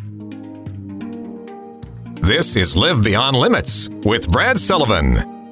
This is Live Beyond Limits with Brad Sullivan.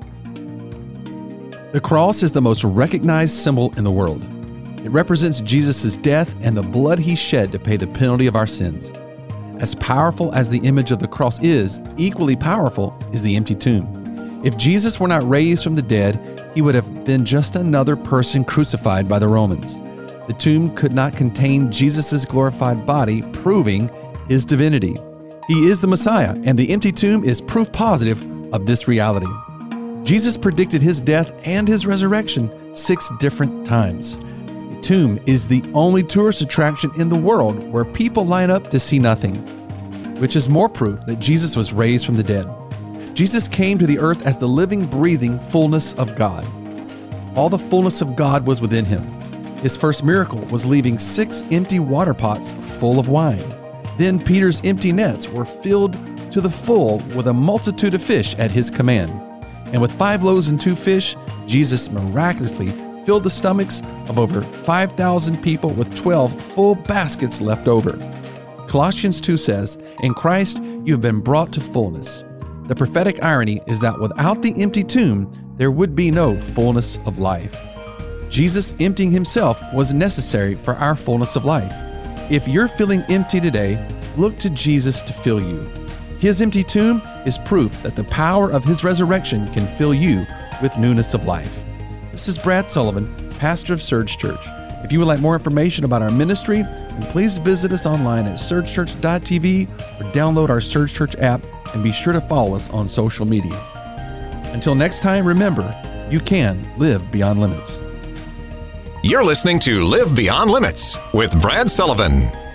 The cross is the most recognized symbol in the world. It represents Jesus' death and the blood he shed to pay the penalty of our sins. As powerful as the image of the cross is, equally powerful is the empty tomb. If Jesus were not raised from the dead, he would have been just another person crucified by the Romans. The tomb could not contain Jesus' glorified body, proving his divinity. He is the Messiah, and the empty tomb is proof positive of this reality. Jesus predicted his death and his resurrection 6 different times. The tomb is the only tourist attraction in the world where people line up to see nothing, which is more proof that Jesus was raised from the dead. Jesus came to the earth as the living, breathing fullness of God. All the fullness of God was within him. His first miracle was leaving 6 empty water pots full of wine. Then Peter's empty nets were filled to the full with a multitude of fish at his command. And with 5 loaves and 2 fish, Jesus miraculously filled the stomachs of over 5,000 people with 12 full baskets left over. Colossians 2 says, "In Christ you have been brought to fullness." The prophetic irony is that without the empty tomb, there would be no fullness of life. Jesus emptying himself was necessary for our fullness of life. If you're feeling empty today, look to Jesus to fill you. His empty tomb is proof that the power of his resurrection can fill you with newness of life. This is Brad Sullivan, pastor of Surge Church. If you would like more information about our ministry, then please visit us online at surgechurch.tv or download our Surge Church app, and be sure to follow us on social media. Until next time, remember, you can live beyond limits. You're listening to Live Beyond Limits with Brad Sullivan.